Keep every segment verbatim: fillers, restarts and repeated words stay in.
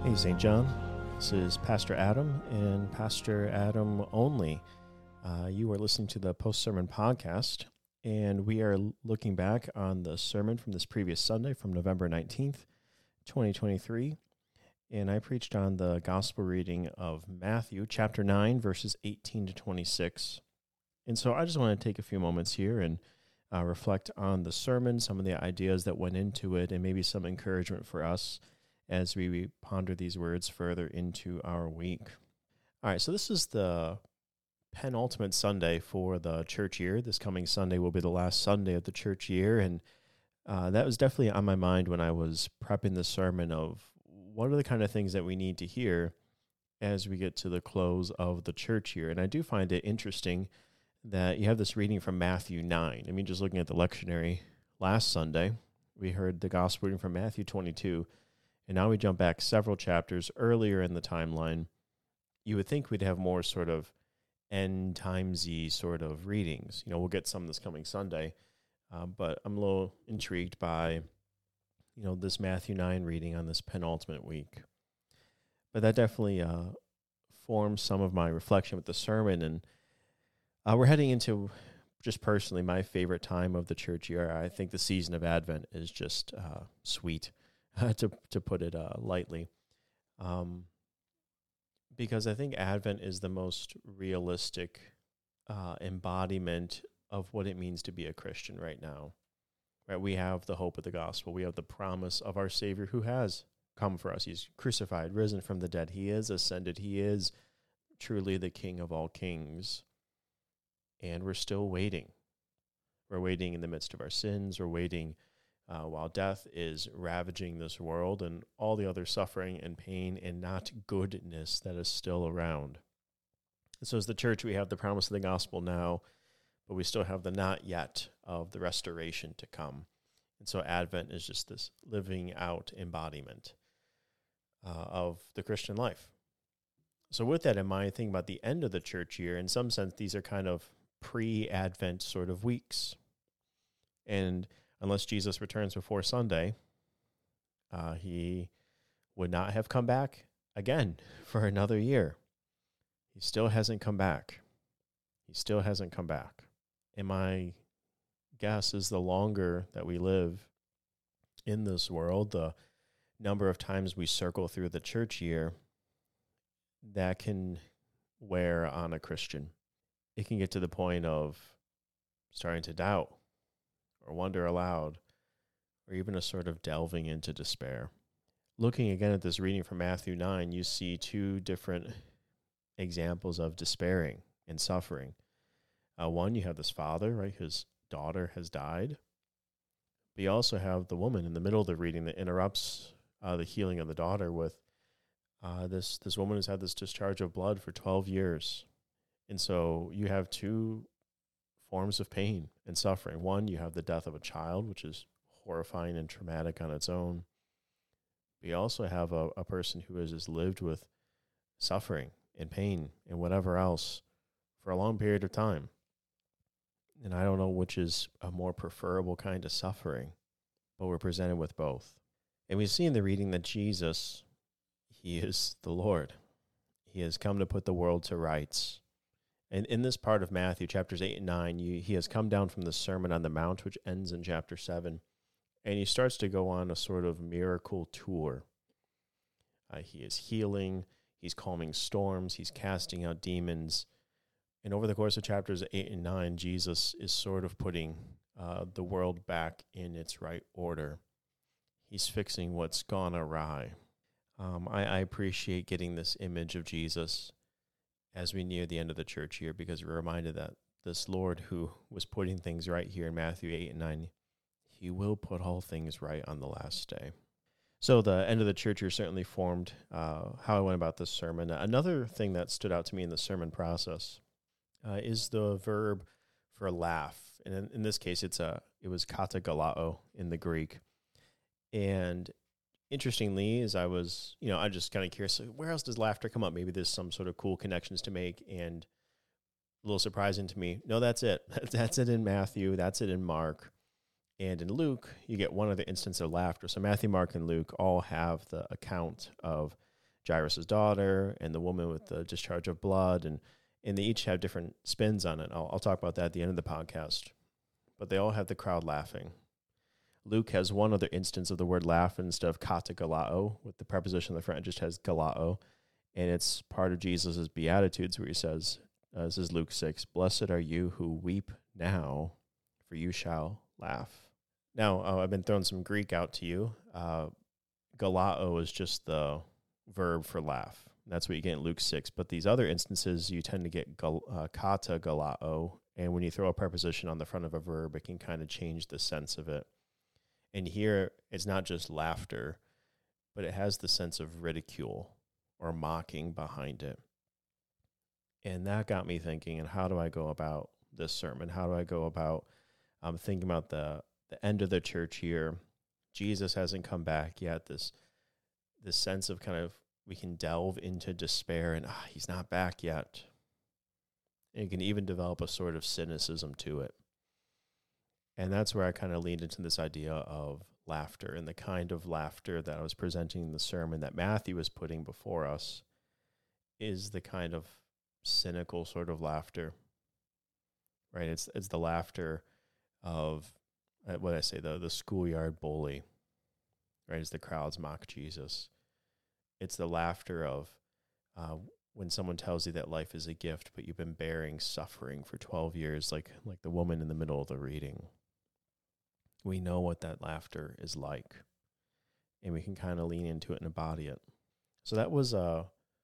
Hey, Saint John. This is Pastor Adam and Pastor Adam only. Uh, you are listening to the Post-Sermon Podcast, and we are looking back on the sermon from this previous Sunday from November nineteenth, twenty twenty-three. And I preached on the Gospel reading of Matthew, chapter nine, verses eighteen to twenty-six. And so I just want to take a few moments here and uh, reflect on the sermon, some of the ideas that went into it, and maybe some encouragement for us as we ponder these words further into our week. All right, so this is the penultimate Sunday for the church year. This coming Sunday will be the last Sunday of the church year, and uh, that was definitely on my mind when I was prepping the sermon of what are the kind of things that we need to hear as we get to the close of the church year. And I do find it interesting that you have this reading from Matthew nine. I mean, just looking at the lectionary last Sunday, we heard the gospel reading from Matthew twenty-two, and now we jump back several chapters earlier in the timeline. You would think we'd have more sort of end timesy sort of readings. You know, we'll get some this coming Sunday, uh, but I'm a little intrigued by, you know, this Matthew nine reading on this penultimate week. But that definitely uh, forms some of my reflection with the sermon, and uh, we're heading into, just personally, my favorite time of the church year. I think the season of Advent is just uh, sweet. to to put it uh, lightly, um, because I think Advent is the most realistic uh, embodiment of what it means to be a Christian right now. Right, we have the hope of the gospel. We have the promise of our Savior who has come for us. He's crucified, risen from the dead. He is ascended. He is truly the King of all kings, and we're still waiting. We're waiting in the midst of our sins. We're waiting Uh, while death is ravaging this world and all the other suffering and pain and not goodness that is still around. And so as the church, we have the promise of the gospel now, but we still have the not yet of the restoration to come. And so Advent is just this living out embodiment uh, of the Christian life. So with that in mind, think about the end of the church year. In some sense, these are kind of pre-Advent sort of weeks. And unless Jesus returns before Sunday, uh, he would not have come back again for another year. He still hasn't come back. He still hasn't come back. And my guess is the longer that we live in this world, the number of times we circle through the church year, that can wear on a Christian. It can get to the point of starting to doubt, or wonder aloud, or even a sort of delving into despair. Looking again at this reading from Matthew nine, you see two different examples of despairing and suffering. Uh, one, you have this father, right? His daughter has died. But you also have the woman in the middle of the reading that interrupts uh, the healing of the daughter with uh, this, this woman has had this discharge of blood for twelve years. And so you have two forms of pain and suffering. One, you have the death of a child, which is horrifying and traumatic on its own. But you also have a, a person who has just lived with suffering and pain and whatever else for a long period of time. And I don't know which is a more preferable kind of suffering, but we're presented with both. And we see in the reading that Jesus, he is the Lord. He has come to put the world to rights. And in this part of Matthew, chapters eight and nine, you, he has come down from the Sermon on the Mount, which ends in chapter seven, and he starts to go on a sort of miracle tour. Uh, he is healing, he's calming storms, he's casting out demons. And over the course of chapters eight and nine, Jesus is sort of putting uh, the world back in its right order. He's fixing what's gone awry. Um, I, I appreciate getting this image of Jesus as we near the end of the church year, because we're reminded that this Lord who was putting things right here in Matthew eight and nine, he will put all things right on the last day. So the end of the church year certainly formed uh, how I went about this sermon. Another thing that stood out to me in the sermon process uh, is the verb for laugh. And in, in this case, it's a it was katagalao in the Greek. And interestingly, as I was, you know, I'm just kind of curious, where else does laughter come up? Maybe there's some sort of cool connections to make, and a little surprising to me. No, that's it. That's it in Matthew. That's it in Mark. And in Luke, you get one other instance of laughter. So Matthew, Mark, and Luke all have the account of Jairus' daughter and the woman with the discharge of blood, and, and they each have different spins on it. I'll, I'll talk about that at the end of the podcast. But they all have the crowd laughing. Luke has one other instance of the word laugh instead of kata galao, with the preposition in the front, it just has galao. And it's part of Jesus' Beatitudes where he says, uh, this is Luke six, blessed are you who weep now, for you shall laugh. Now, uh, I've been throwing some Greek out to you. Uh, galao is just the verb for laugh. That's what you get in Luke six. But these other instances, you tend to get gal, uh, kata galao. And when you throw a preposition on the front of a verb, it can kind of change the sense of it. And here, it's not just laughter, but it has the sense of ridicule or mocking behind it. And that got me thinking, and how do I go about this sermon? How do I go about um, thinking about the, the end of the church year? Jesus hasn't come back yet. This, this sense of kind of, we can delve into despair and, ah, he's not back yet. And you can even develop a sort of cynicism to it. And that's where I kind of leaned into this idea of laughter, and the kind of laughter that I was presenting in the sermon that Matthew was putting before us is the kind of cynical sort of laughter, right? It's it's the laughter of, uh, what I say, the, the schoolyard bully, right? As the crowds mock Jesus. It's the laughter of uh, when someone tells you that life is a gift, but you've been bearing suffering for twelve years, like like the woman in the middle of the reading. We know what that laughter is like, and we can kind of lean into it and embody it. So that was uh,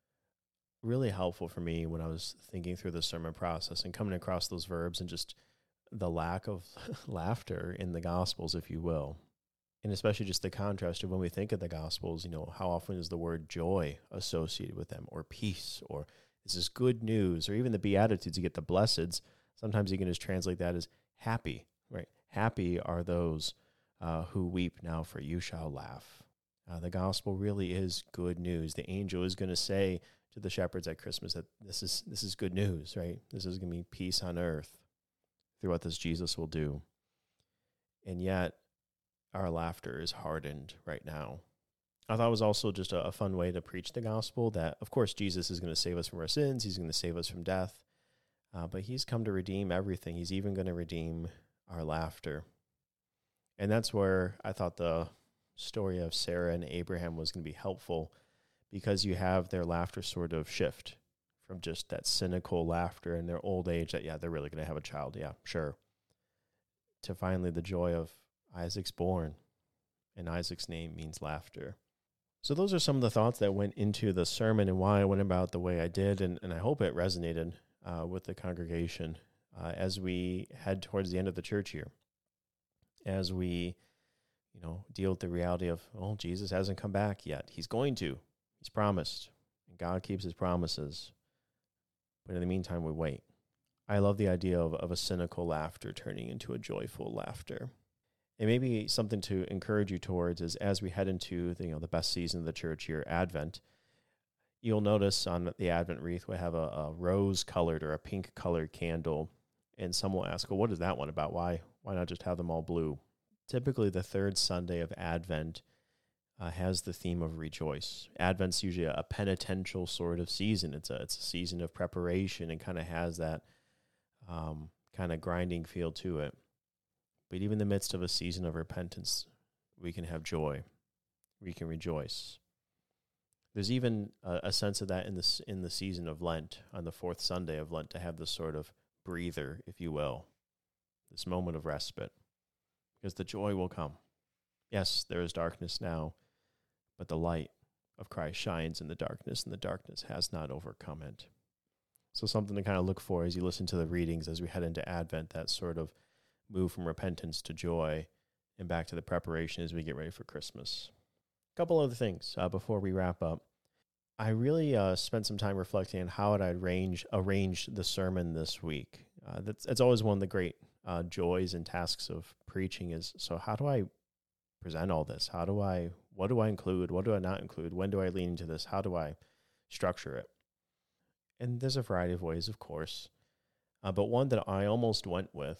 really helpful for me when I was thinking through the sermon process and coming across those verbs and just the lack of laughter in the Gospels, if you will. And especially just the contrast of when we think of the Gospels, you know, how often is the word joy associated with them, or peace, or this is good news, or even the Beatitudes, you get the blesseds. Sometimes you can just translate that as happy, right? Happy are those uh, who weep now, for you shall laugh. Uh, the gospel really is good news. The angel is going to say to the shepherds at Christmas that this is this is good news, right? This is going to be peace on earth through what this Jesus will do. And yet, our laughter is hardened right now. I thought it was also just a, a fun way to preach the gospel, that, of course, Jesus is going to save us from our sins. He's going to save us from death. Uh, but he's come to redeem everything. He's even going to redeem our laughter. And that's where I thought the story of Sarah and Abraham was going to be helpful, because you have their laughter sort of shift from just that cynical laughter in their old age that, yeah, they're really going to have a child. Yeah, sure. To finally the joy of Isaac's born, and Isaac's name means laughter. So those are some of the thoughts that went into the sermon and why I went about the way I did. And, and I hope it resonated uh, with the congregation uh, as we head towards the end of the church year, as we, you know, deal with the reality of, well, Jesus hasn't come back yet. He's going to. He's promised. And God keeps his promises. But in the meantime, we wait. I love the idea of, of a cynical laughter turning into a joyful laughter. And maybe something to encourage you towards is, as we head into the, you know, the best season of the church year, Advent, you'll notice on the Advent wreath we have a, a rose-colored or a pink-colored candle. And some will ask, well, what is that one about? Why why not just have them all blue? Typically, the third Sunday of Advent uh, has the theme of rejoice. Advent's usually a penitential sort of season. It's a, it's a season of preparation, and kind of has that um, kind of grinding feel to it. But even in the midst of a season of repentance, we can have joy. We can rejoice. There's even a, a sense of that in the, in the season of Lent, on the fourth Sunday of Lent, to have this sort of breather, if you will, this moment of respite, because the joy will come. Yes, there is darkness now, but the light of Christ shines in the darkness, and the darkness has not overcome it. So something to kind of look for as you listen to the readings as we head into Advent, that sort of move from repentance to joy and back to the preparation as we get ready for Christmas. A couple other things uh, before we wrap up. I really uh, spent some time reflecting on how I'd arrange arrange the sermon this week. Uh, that's it's always one of the great uh, joys and tasks of preaching is, so how do I present all this? How do I, what do I include? What do I not include? When do I lean into this? How do I structure it? And there's a variety of ways, of course. Uh, but one that I almost went with,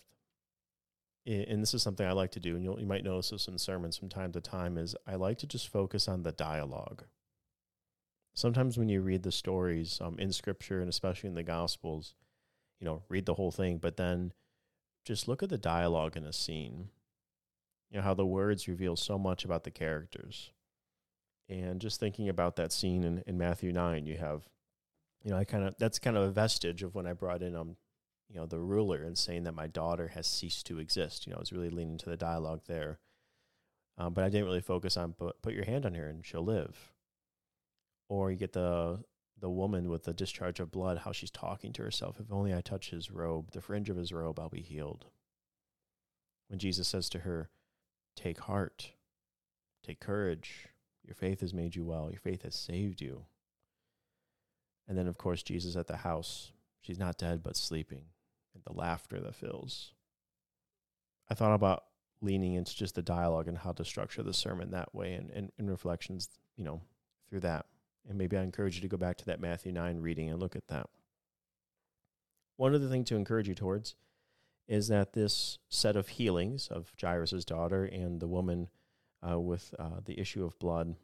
and this is something I like to do, and you'll, you might notice this in sermons from time to time, is I like to just focus on the dialogue. Sometimes when you read the stories um, in Scripture, and especially in the Gospels, you know, read the whole thing, but then just look at the dialogue in a scene. You know, how the words reveal so much about the characters. And just thinking about that scene in, in Matthew nine, you have, you know, I kind of, that's kind of a vestige of when I brought in, um, you know, the ruler and saying that my daughter has ceased to exist. You know, I was really leaning to the dialogue there. Um, but I didn't really focus on put, put your hand on her and she'll live. Or you get the the woman with the discharge of blood, how she's talking to herself. If only I touch his robe, the fringe of his robe, I'll be healed. When Jesus says to her, take heart, take courage. Your faith has made you well. Your faith has saved you. And then, of course, Jesus at the house. She's not dead, but sleeping. And the laughter that fills. I thought about leaning into just the dialogue and how to structure the sermon that way, and, and, and reflections, you know, through that. And maybe I encourage you to go back to that Matthew nine reading and look at that. One other thing to encourage you towards is that this set of healings of Jairus' daughter and the woman uh, with uh, the issue of blood,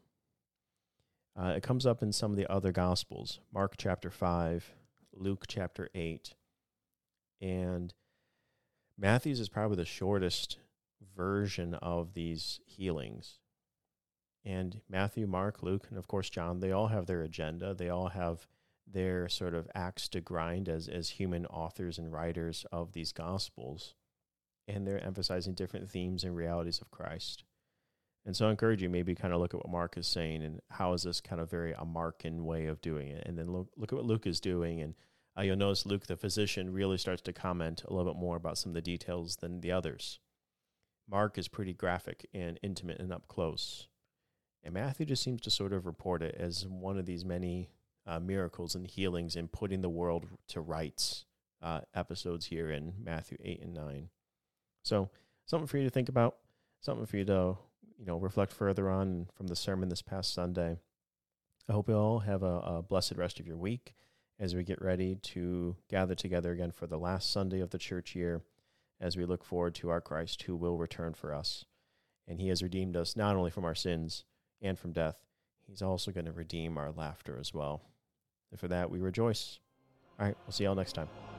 uh, it comes up in some of the other Gospels, Mark chapter five, Luke chapter eight, and Matthew's is probably the shortest version of these healings. And Matthew, Mark, Luke, and of course John, they all have their agenda. They all have their sort of axe to grind as, as human authors and writers of these Gospels. And they're emphasizing different themes and realities of Christ. And so I encourage you maybe kind of look at what Mark is saying and how is this kind of very a Markan way of doing it. And then look, look at what Luke is doing. And uh, you'll notice Luke, the physician, really starts to comment a little bit more about some of the details than the others. Mark is pretty graphic and intimate and up close. And Matthew just seems to sort of report it as one of these many uh, miracles and healings and putting the world to rights uh, episodes here in Matthew eight and nine. So something for you to think about, something for you to, you know, reflect further on from the sermon this past Sunday. I hope you all have a, a blessed rest of your week as we get ready to gather together again for the last Sunday of the church year as we look forward to our Christ who will return for us. And he has redeemed us not only from our sins and from death, he's also going to redeem our laughter as well. And for that, we rejoice. All right, we'll see y'all next time.